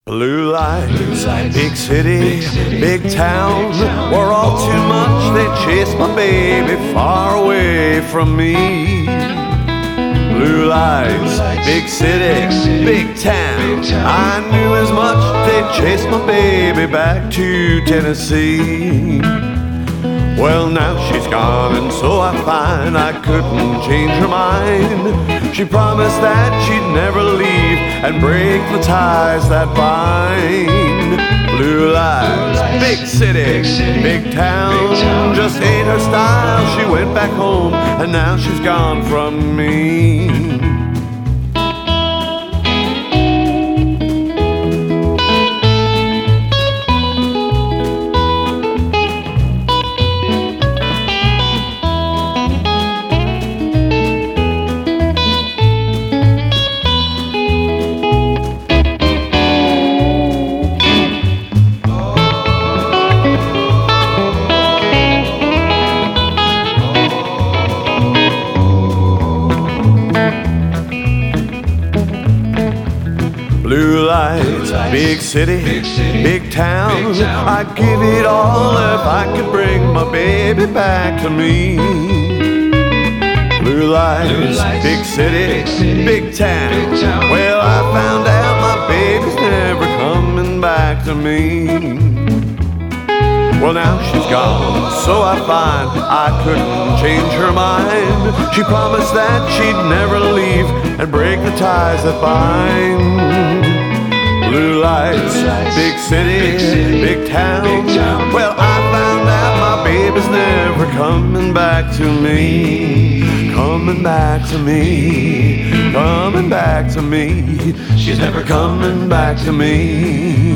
Blue lights, big city, big town, were all too much. They chased my baby far away from me. Blue lights, big city, big town, I knew as much. They chased my baby back to Tennessee. Well, now she's gone, and so I find I couldn't change her mind. She promised that she'd never leave and break the ties that bind. Blue lights, big city, big town, just ain't her style. She went back home, and now she's gone from me. Blue lights, big city, big town, I'd give it all if I could bring my baby back to me. Blue lights, big city, big town, well, I found out my baby's never coming back to me. Well, now she's gone, so I find I couldn't change her mind. She promised that she'd never leave and break the ties that bind. Blue lights, big city, big town, well, I found out my baby's never coming back to me. Coming back to me, coming back to me. She's never coming back to me.